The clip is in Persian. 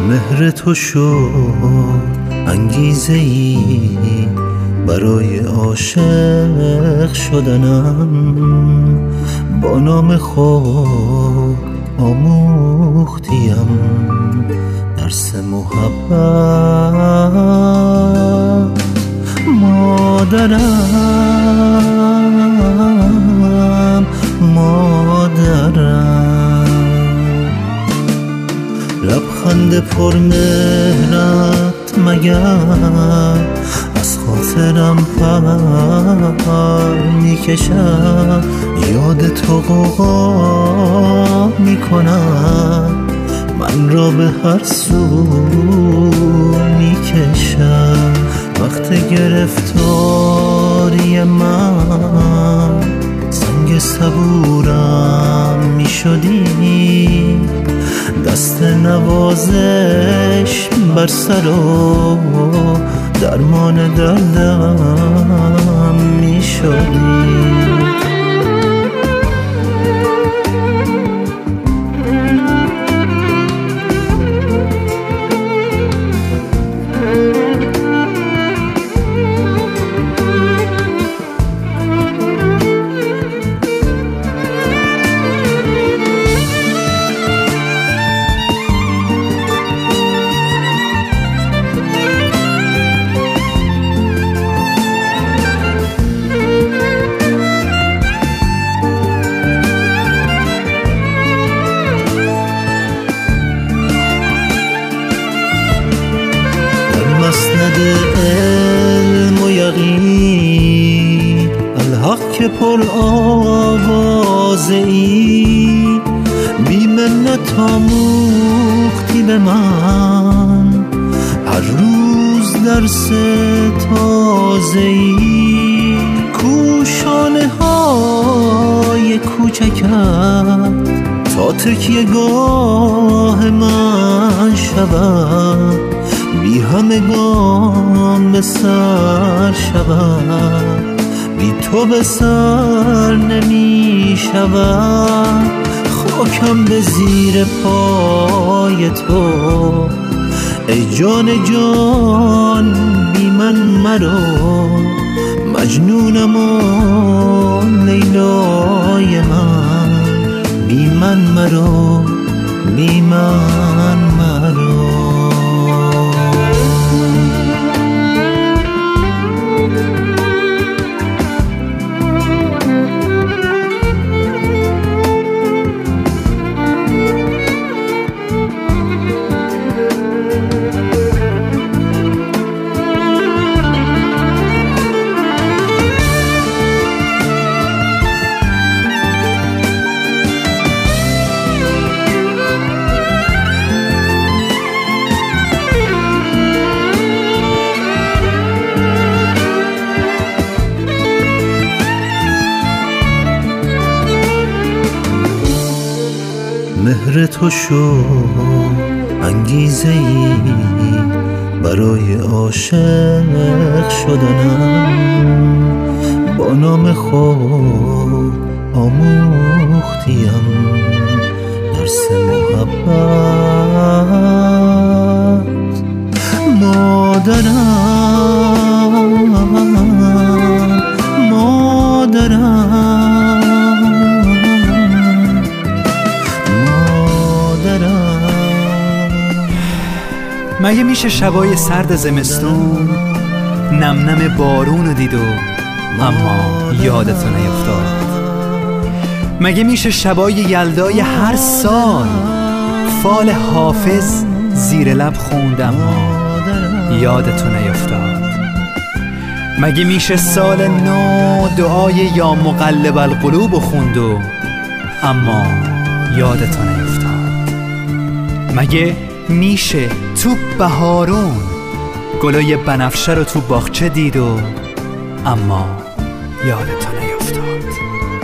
مهر تو شد انگیزه‌ای برای عاشق شدنم، با نام خود آموختیم درس محبت. مادرم لبخند پرمهرت مگر از خاطرم پر میکشد، یاد تو غوغا میکند من را به هر سو میکشد. وقت گرفتاری من سنگ صبورم میشدی، دست نوازش بر سر و درمان دردم میشدی. مسند علم و یقین الحق که پر آوازه ای، بی منت آموختی به من هر روز درس تازه ای. کوشانه های کوچکت تا تکیه گاه من شود، بی همگان به سر شود، بی تو به سر نمی شود. خاکم به زیر پای تو ای جان جان، بی من مرو مجنونم و لیلای من، بی من مرو بی من مرو. مهر تو شد انگیزه‌ای برای عاشق شدنم، با نام خود آموختیم درس محبت. مگه میشه شبای سرد زمستون نم نم بارون دید و اما یادتو نیفتاد؟ مگه میشه شبای یلدای هر سال فال حافظ زیر لب خوند اما یادتو نیفتاد؟ مگه میشه سال نو دعای یا مقلب القلوب خوند و اما یادتو نیفتاد؟ مگه میشه تو بهارون گلای بنفشه رو تو باغچه دید و اما یادتو نیفتاد؟